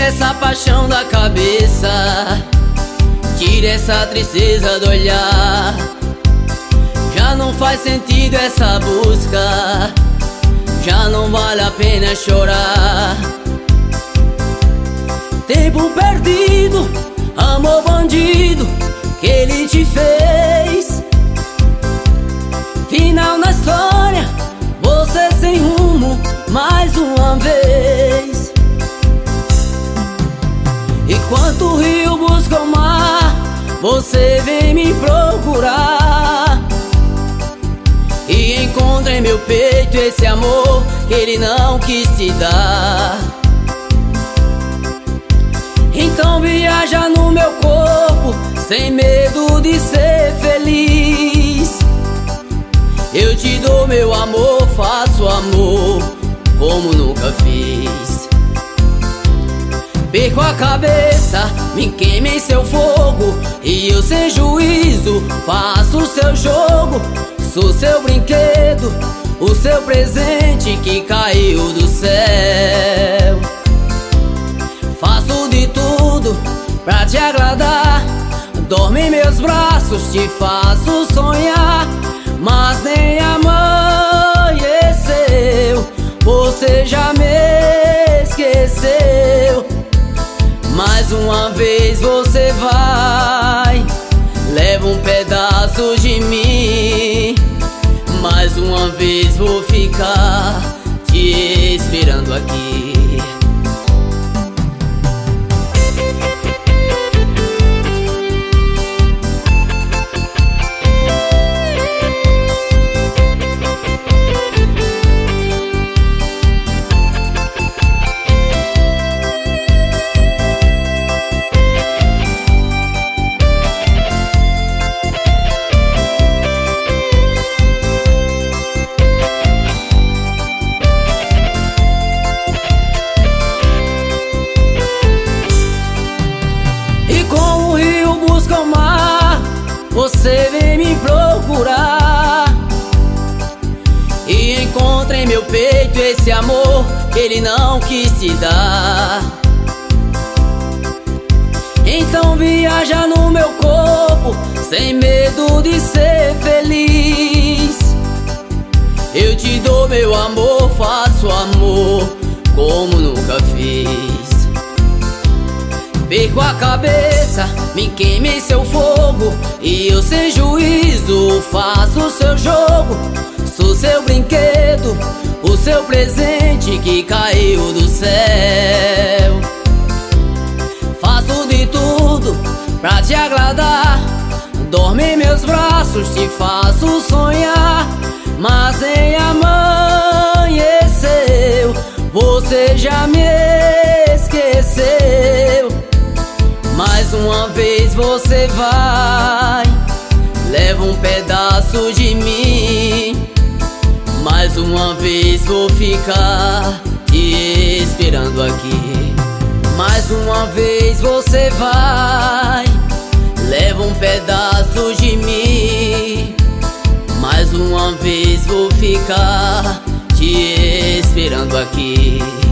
essa paixão da cabeça, tire essa tristeza do olhar. Já não faz sentido essa busca, já não vale a pena chorar. Tempo perdido, amor bandido que ele te fez. Final na história, você sem rumo mais uma vez. Enquanto o rio busca o mar, você vem me procurar e encontra em meu peito esse amor que ele não quis te dar. Então viaja no meu corpo sem medo de ser feliz. Eu te dou meu amor, faço amor como nunca fiz. Perco a cabeça, me queime em seu fogo, e eu sem juízo faço o seu jogo. Sou seu brinquedo, o seu presente que caiu do céu. Faço de tudo pra te agradar, dorme em meus braços, te faço sonhar. Mas nem amanheceu, você já me esqueceu. Mais uma vez você vai, leva um pedaço de mim. Mais uma vez vou ficar te esperando aqui. Busca o mar, você vem me procurar e encontra em meu peito esse amor que ele não quis te dar. Então viaja no meu corpo sem medo de ser feliz. Eu te dou meu amor, faço amor como nunca fiz. Perco a cabeça, me queime em seu fogo, e eu sem juízo faço o seu jogo. Sou seu brinquedo, o seu presente que caiu do céu. Faço de tudo pra te agradar, dorme em meus braços, te faço sonhar. Mas nem amanheceu, você já me esqueceu. Mais uma vez você vai, leva um pedaço de mim. Mais uma vez vou ficar te esperando aqui. Mais uma vez você vai, leva um pedaço de mim. Mais uma vez vou ficar te esperando aqui.